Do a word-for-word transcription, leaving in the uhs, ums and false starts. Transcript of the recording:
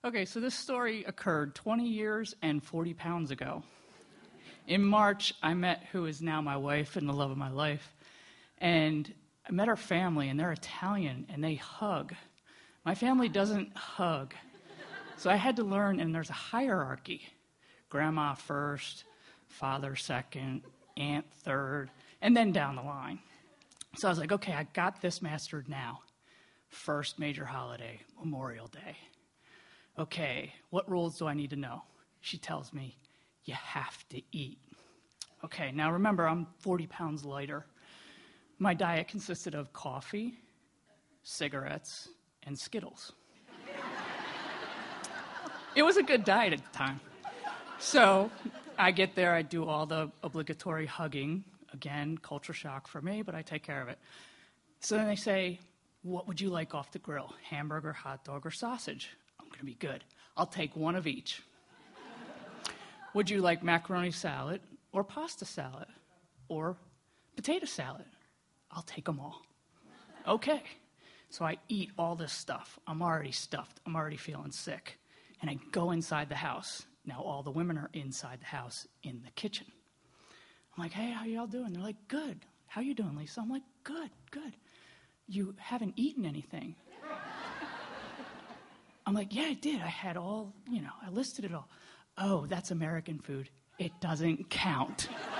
Okay, so this story occurred twenty years and forty pounds ago. In March, I met who is now my wife and the love of my life. And I met her family, and they're Italian, and they hug. My family doesn't hug. So I had to learn, and there's a hierarchy. Grandma first, father second, aunt third, and then down the line. So I was like, okay, I got this mastered now. First major holiday, Memorial Day. Okay, what rules do I need to know? She tells me, you have to eat. Okay, now remember, I'm forty pounds lighter. My diet consisted of coffee, cigarettes, and Skittles. It was a good diet at the time. So I get there, I do all the obligatory hugging. Again, culture shock for me, but I take care of it. So then they say, what would you like off the grill? Hamburger, hot dog, or sausage? I'm going to be good. I'll take one of each. Would you like macaroni salad or pasta salad or potato salad? I'll take them all. Okay. So I eat all this stuff. I'm already stuffed. I'm already feeling sick. And I go inside the house. Now all the women are inside the house in the kitchen. I'm like, hey, how y'all doing? They're like, good. How you doing, Lisa? I'm like, good, good. You haven't eaten anything. I'm like, yeah, I did. I had all, you know, I listed it all. Oh, that's American food. It doesn't count.